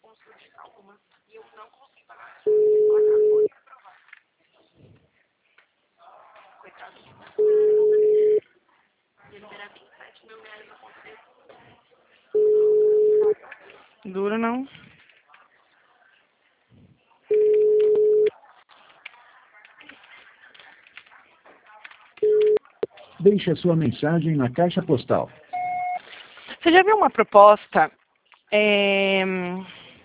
Dura não. Deixe a sua mensagem na caixa postal. Você já viu uma proposta